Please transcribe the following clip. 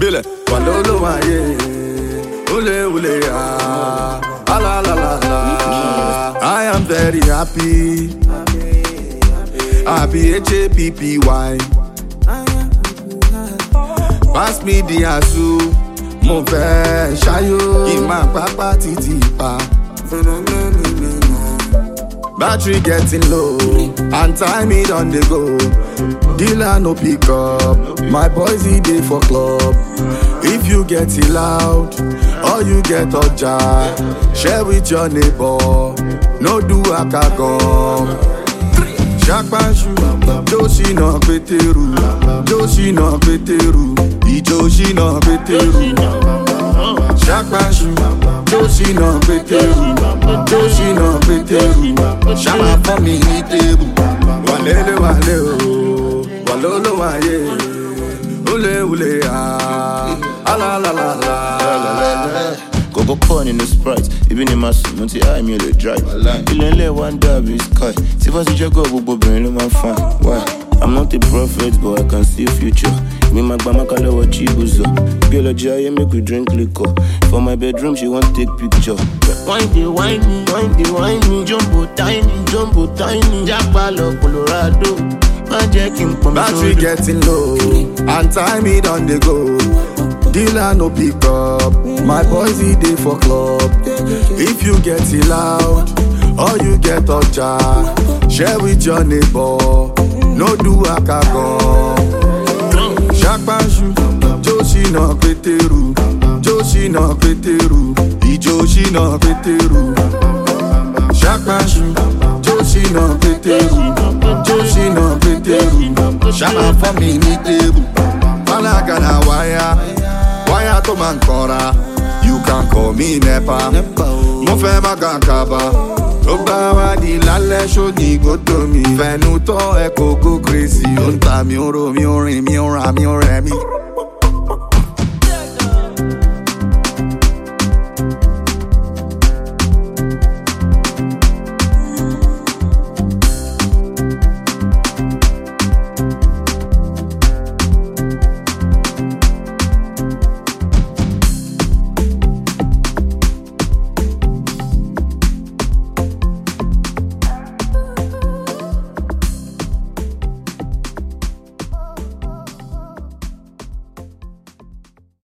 Bile, walolo waye, ule ah, la la la la. I am very happy, happy H-A-P-P-Y. Pass me the asu, mo fẹ́ ṣayo, kí n má pápá títí pa. Battery getting low, and time it on the go. Dealer no pick up, my boys he dey for club. If you get it loud, or you get oja, share with your neighbor. No do akagon. Shakpanshu, Joshi no peteru, Joshi no peteru, Joshi no peteru. Shakpanshu, Joshi no peteru, Joshi no peteru. Shama for me tebu, walele wale o, walolo waye, ule ah, la la la la. Go corn in the Sprite, even in my suit, until I'm here to drive. You one dab is sky. See if I see your go, brain, I'm fine. Why? I'm not a prophet, but I can see future. Me, my grandma, call her chibuzo. Girl, a jay, make we drink liquor. For my bedroom, she want take picture. Wine me, jumbo tiny, Jackpalo, Colorado. Battery getting low, and time it on the go. Dealer no pick up, my boys he dey for club. If you get it loud, or you get oja, share with your neighbor. No do akagon. Shakpanshu, Joshi no peteru, Joshi no peteru, Joshi no peteru. Shakpanshu, Joshi no peteru, Joshi no peteru. Shama for me ni tebu, Malaga na wire. Wire to Mancora, you can call me Nepa. Mo fẹ́ má kankaba, tó bá wá di lálẹ́ ṣòdì gbódò mi. Fẹnu tọ́ ẹ kò go crazy, ó ń ta mi ó ro mi ó rìn mi ó ra mi ó rẹ mi.